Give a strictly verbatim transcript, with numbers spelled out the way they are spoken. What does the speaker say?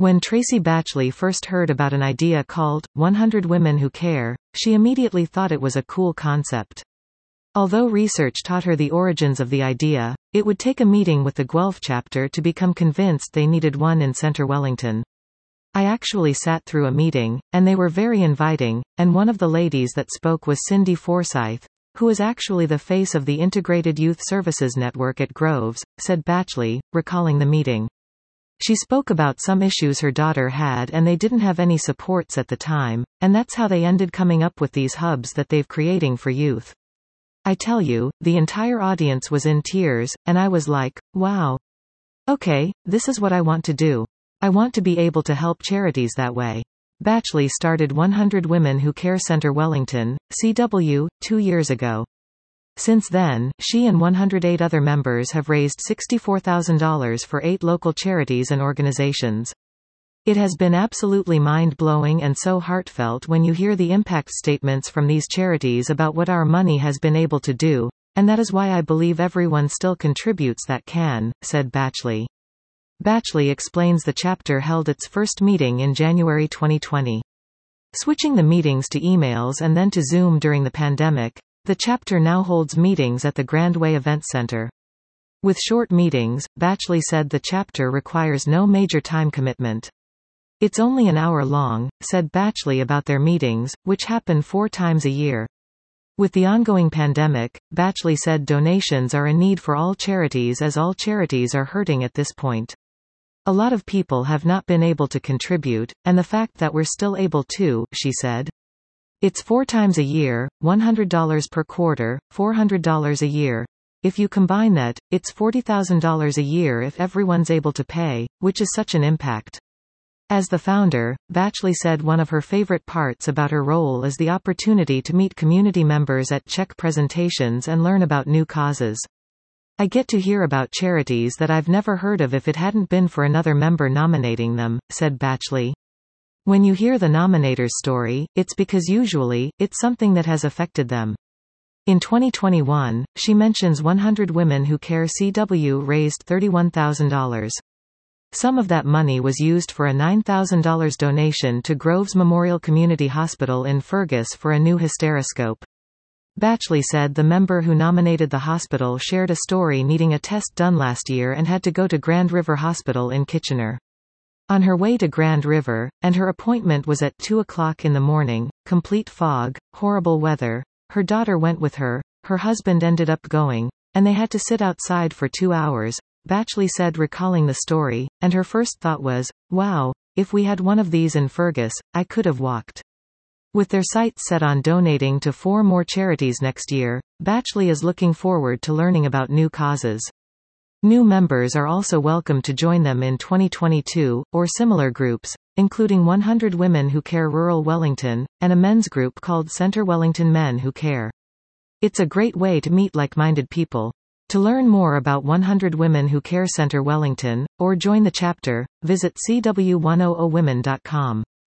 When Tracy Batchley first heard about an idea called one hundred Women Who Care, she immediately thought it was a cool concept. Although research taught her the origins of the idea, it would take a meeting with the Guelph chapter to become convinced they needed one in Centre Wellington. I actually sat through a meeting, and they were very inviting, and one of the ladies that spoke was Cindy Forsyth, who is actually the face of the Integrated Youth Services Network at Groves, said Batchley, recalling the meeting. She spoke about some issues her daughter had and they didn't have any supports at the time, and that's how they ended coming up with these hubs that they've creating for youth. I tell you, the entire audience was in tears, and I was like, wow. Okay, this is what I want to do. I want to be able to help charities that way. Batchley started one hundred Women Who Care Centre Wellington, C W, two years ago. Since then, she and one hundred eight other members have raised sixty-four thousand dollars for eight local charities and organizations. It has been absolutely mind-blowing and so heartfelt when you hear the impact statements from these charities about what our money has been able to do, and that is why I believe everyone still contributes that can, said Batchley. Batchley explains the chapter held its first meeting in January twenty twenty. Switching the meetings to emails and then to Zoom during the pandemic, the chapter now holds meetings at the Grand Way Event Center. With short meetings, Batchley said the chapter requires no major time commitment. It's only an hour long, said Batchley about their meetings, which happen four times a year. With the ongoing pandemic, Batchley said donations are a need for all charities as all charities are hurting at this point. A lot of people have not been able to contribute, and the fact that we're still able to, she said. It's four times a year, one hundred dollars per quarter, four hundred dollars a year. If you combine that, it's forty thousand dollars a year if everyone's able to pay, which is such an impact. As the founder, Batchley said one of her favorite parts about her role is the opportunity to meet community members at Czech presentations and learn about new causes. I get to hear about charities that I've never heard of if it hadn't been for another member nominating them, said Batchley. When you hear the nominator's story, it's because usually, it's something that has affected them. In twenty twenty-one, she mentions one hundred Women Who Care C W raised thirty-one thousand dollars. Some of that money was used for a nine thousand dollars donation to Groves Memorial Community Hospital in Fergus for a new hysteroscope. Batchley said the member who nominated the hospital shared a story needing a test done last year and had to go to Grand River Hospital in Kitchener. On her way to Grand River, and her appointment was at two o'clock in the morning, complete fog, horrible weather, her daughter went with her, her husband ended up going, and they had to sit outside for two hours, Batchley said recalling the story, and her first thought was, wow, if we had one of these in Fergus, I could have walked. With their sights set on donating to four more charities next year, Batchley is looking forward to learning about new causes. New members are also welcome to join them in twenty twenty-two, or similar groups, including one hundred Women Who Care Rural Wellington, and a men's group called Centre Wellington Men Who Care. It's a great way to meet like-minded people. To learn more about one hundred Women Who Care Centre Wellington, or join the chapter, visit C W one hundred women dot com.